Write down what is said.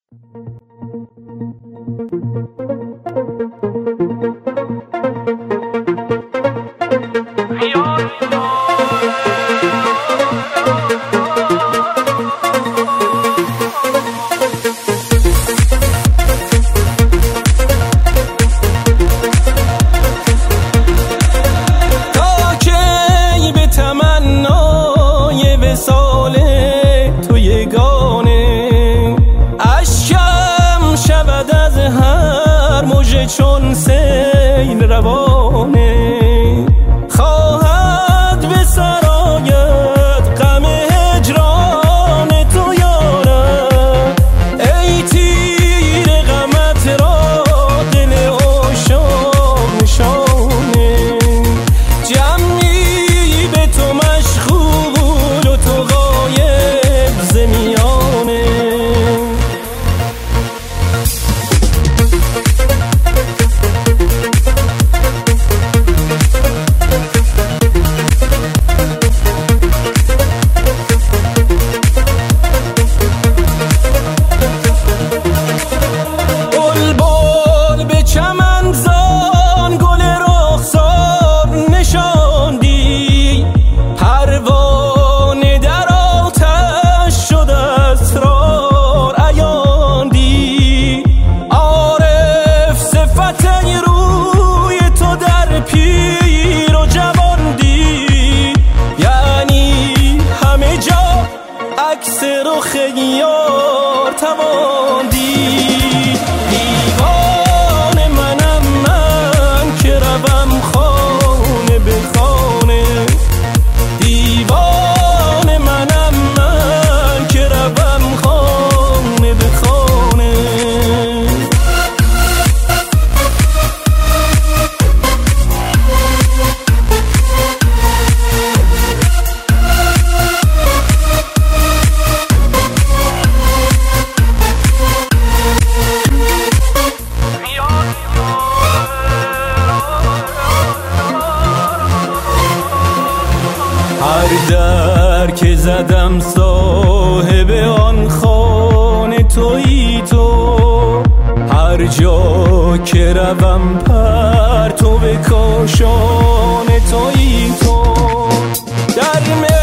چون سیل روانه خواهد به سرایت غم هجران تو یارم، ای تیر غمت را دل عاشق نشانه، جمعی به تو مشغول و تو غایب ز میانه. عکس رخ یار توان دید، دیوان منم من که روم خانه به خانه، دیوان منم من که روم خانه به خانه. هر در که زدم صاحب آن خانه تویی تو، هر جا که روم پرتو کاشانه تویی تو، در